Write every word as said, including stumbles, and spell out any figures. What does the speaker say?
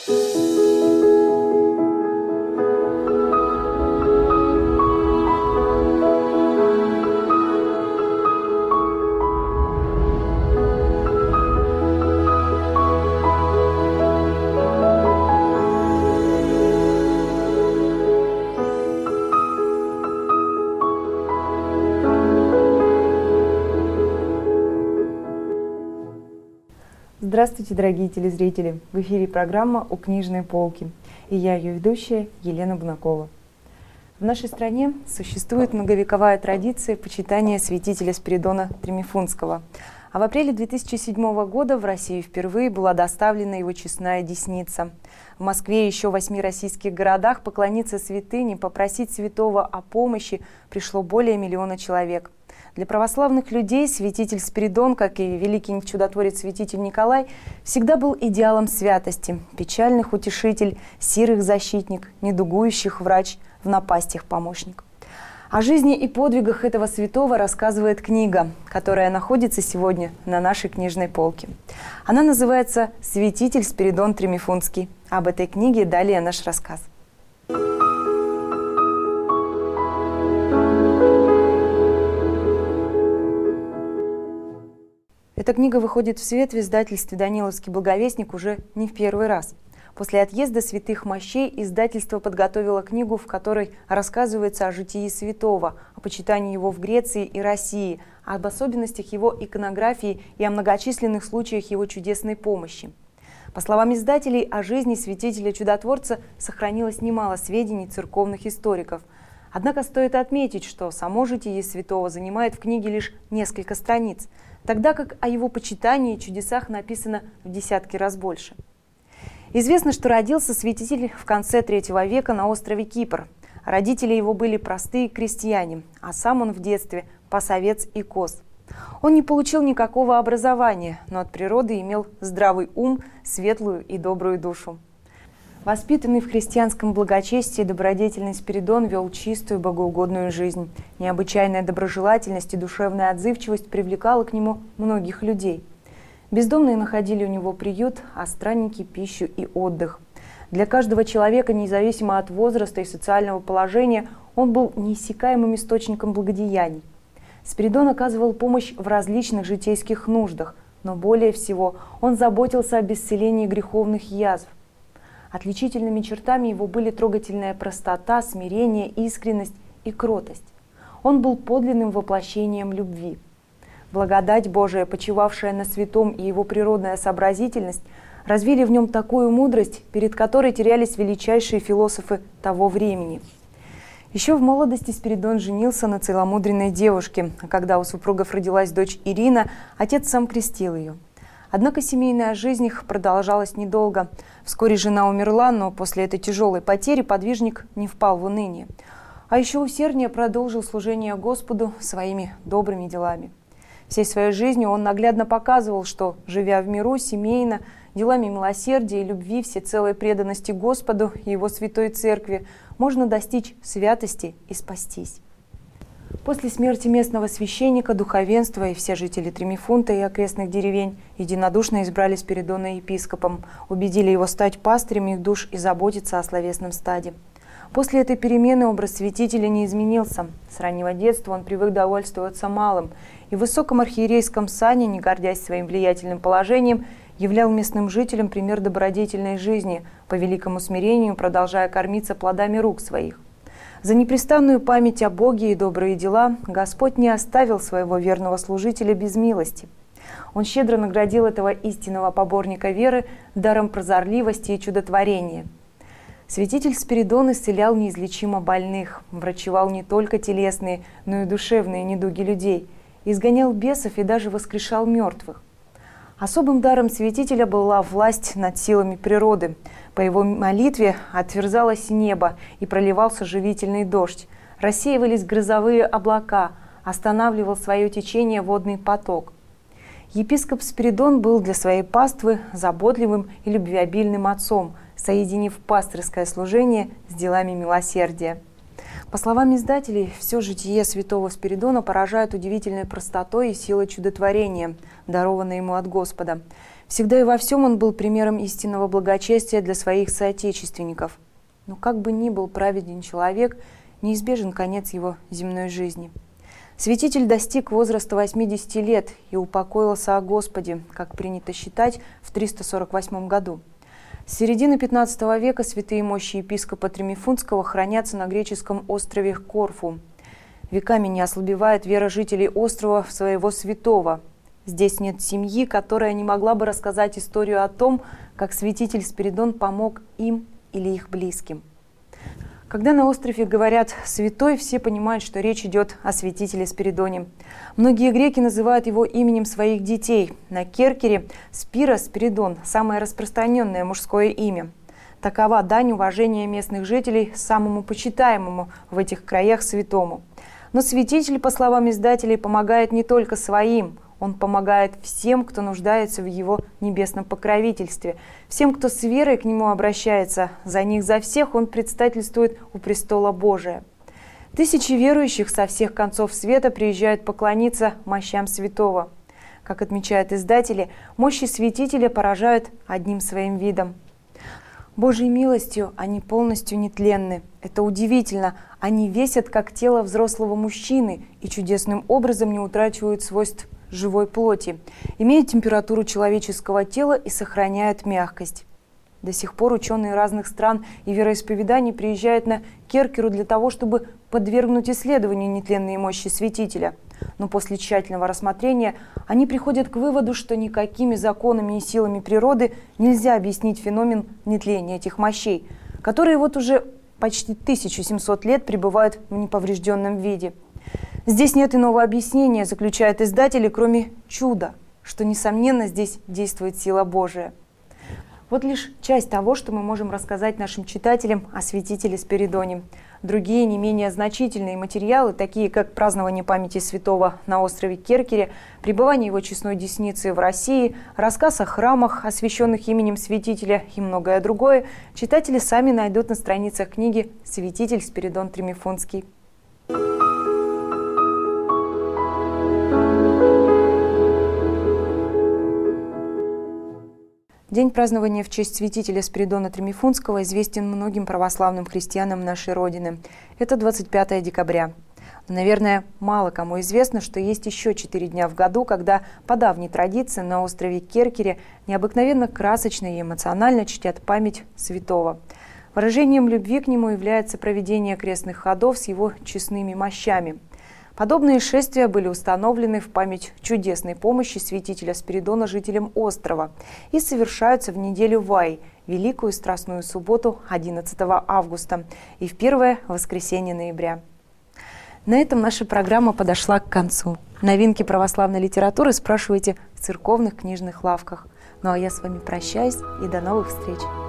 Здравствуйте, дорогие телезрители! В эфире программа «У книжной полки» и я, ее ведущая, Елена Бунакова. В нашей стране существует многовековая традиция почитания святителя Спиридона Тремифунтского, а в апреле две тысячи седьмого года в Россию впервые была доставлена его честная десница. В Москве и еще в восьми российских городах поклониться святыне, попросить святого о помощи пришло более миллиона человек. Для православных людей святитель Спиридон, как и великий чудотворец святитель Николай, всегда был идеалом святости, печальных утешитель, сирых защитник, недугующих врач, в напастях помощник. О жизни и подвигах этого святого рассказывает книга, которая находится сегодня на нашей книжной полке. Она называется «Святитель Спиридон Тремифунтский». Об этой книге далее наш рассказ. Эта книга выходит в свет в издательстве «Даниловский благовестник» уже не в первый раз. После отъезда святых мощей издательство подготовило книгу, в которой рассказывается о житии святого, о почитании его в Греции и России, об особенностях его иконографии и о многочисленных случаях его чудесной помощи. По словам издателей, о жизни святителя-чудотворца сохранилось немало сведений церковных историков. Однако стоит отметить, что само житие святого занимает в книге лишь несколько страниц, тогда как о его почитании и чудесах написано в десятки раз больше. Известно, что родился святитель в конце третьего века на острове Кипр. Родители его были простые крестьяне, а сам он в детстве пас овец и коз. Он не получил никакого образования, но от природы имел здравый ум, светлую и добрую душу. Воспитанный в христианском благочестии, добродетельный Спиридон вел чистую, богоугодную жизнь. Необычайная доброжелательность и душевная отзывчивость привлекала к нему многих людей. Бездомные находили у него приют, а странники – пищу и отдых. Для каждого человека, независимо от возраста и социального положения, он был неиссякаемым источником благодеяний. Спиридон оказывал помощь в различных житейских нуждах, но более всего он заботился об исцелении греховных язв. Отличительными чертами его были трогательная простота, смирение, искренность и кротость. Он был подлинным воплощением любви. Благодать Божия, почивавшая на святом, и его природная сообразительность развили в нем такую мудрость, перед которой терялись величайшие философы того времени. Еще в молодости Спиридон женился на целомудренной девушке, а когда у супругов родилась дочь Ирина, отец сам крестил ее. Однако семейная жизнь их продолжалась недолго. Вскоре жена умерла, но после этой тяжелой потери подвижник не впал в уныние. А еще усерднее продолжил служение Господу своими добрыми делами. Всей своей жизнью он наглядно показывал, что, живя в миру, семейно, делами милосердия и любви, всецелой преданности Господу и Его святой церкви, можно достичь святости и спастись. После смерти местного священника, духовенства и все жители Тремифунта и окрестных деревень единодушно избрали Спиридона епископом, убедили его стать пастырем их душ и заботиться о словесном стаде. После этой перемены образ святителя не изменился. С раннего детства он привык довольствоваться малым и в высоком архиерейском сане, не гордясь своим влиятельным положением, являл местным жителям пример добродетельной жизни, по великому смирению продолжая кормиться плодами рук своих. За непрестанную память о Боге и добрые дела Господь не оставил своего верного служителя без милости. Он щедро наградил этого истинного поборника веры даром прозорливости и чудотворения. Святитель Спиридон исцелял неизлечимо больных, врачевал не только телесные, но и душевные недуги людей, изгонял бесов и даже воскрешал мертвых. Особым даром святителя была власть над силами природы. По его молитве отверзалось небо и проливался живительный дождь. Рассеивались грозовые облака, останавливал свое течение водный поток. Епископ Спиридон был для своей паствы заботливым и любвеобильным отцом, соединив пастырское служение с делами милосердия. По словам издателей, все житие святого Спиридона поражает удивительной простотой и силой чудотворения, дарованной ему от Господа. Всегда и во всем он был примером истинного благочестия для своих соотечественников. Но как бы ни был праведен человек, неизбежен конец его земной жизни. Святитель достиг возраста восьмидесяти лет и упокоился о Господе, как принято считать, в триста сорок восьмом году. С середины пятнадцатого века святые мощи епископа Тремифунтского хранятся на греческом острове Корфу. Веками не ослабевает вера жителей острова в своего святого. Здесь нет семьи, которая не могла бы рассказать историю о том, как святитель Спиридон помог им или их близким. Когда на острове говорят «святой», все понимают, что речь идет о святителе Спиридоне. Многие греки называют его именем своих детей. На Керкере Спира Спиридон – самое распространенное мужское имя. Такова дань уважения местных жителей самому почитаемому в этих краях святому. Но святитель, по словам издателей, помогает не только своим. Он помогает всем, кто нуждается в его небесном покровительстве, всем, кто с верой к нему обращается. За них, за всех он предстательствует у престола Божия. Тысячи верующих со всех концов света приезжают поклониться мощам святого. Как отмечают издатели, мощи святителя поражают одним своим видом. Божьей милостью они полностью нетленны. Это удивительно. Они весят, как тело взрослого мужчины, и чудесным образом не утрачивают свойств живой плоти, имеют температуру человеческого тела и сохраняют мягкость. До сих пор ученые разных стран и вероисповеданий приезжают на Керкеру для того, чтобы подвергнуть исследованию нетленные мощи святителя. Но после тщательного рассмотрения они приходят к выводу, что никакими законами и силами природы нельзя объяснить феномен нетления этих мощей, которые вот уже почти тысячу семьсот лет пребывают в неповрежденном виде. Здесь нет иного объяснения, заключают издатели, кроме чуда, что, несомненно, здесь действует сила Божия. Вот лишь часть того, что мы можем рассказать нашим читателям о святителе Спиридоне. Другие, не менее значительные материалы, такие как празднование памяти святого на острове Керкере, пребывание его честной десницы в России, рассказ о храмах, освященных именем святителя и многое другое, читатели сами найдут на страницах книги «Святитель Спиридон Тремифунтский». День празднования в честь святителя Спиридона Тремифунтского известен многим православным христианам нашей Родины. Это двадцать пятое декабря. Но, наверное, мало кому известно, что есть еще четыре дня в году, когда по давней традиции на острове Керкере необыкновенно красочно и эмоционально чтят память святого. Выражением любви к нему является проведение крестных ходов с его честными мощами. Подобные шествия были установлены в память чудесной помощи святителя Спиридона жителям острова и совершаются в неделю Вай, Великую Страстную субботу одиннадцатого августа и в первое воскресенье ноября. На этом наша программа подошла к концу. Новинки православной литературы спрашивайте в церковных книжных лавках. Ну а я с вами прощаюсь и до новых встреч!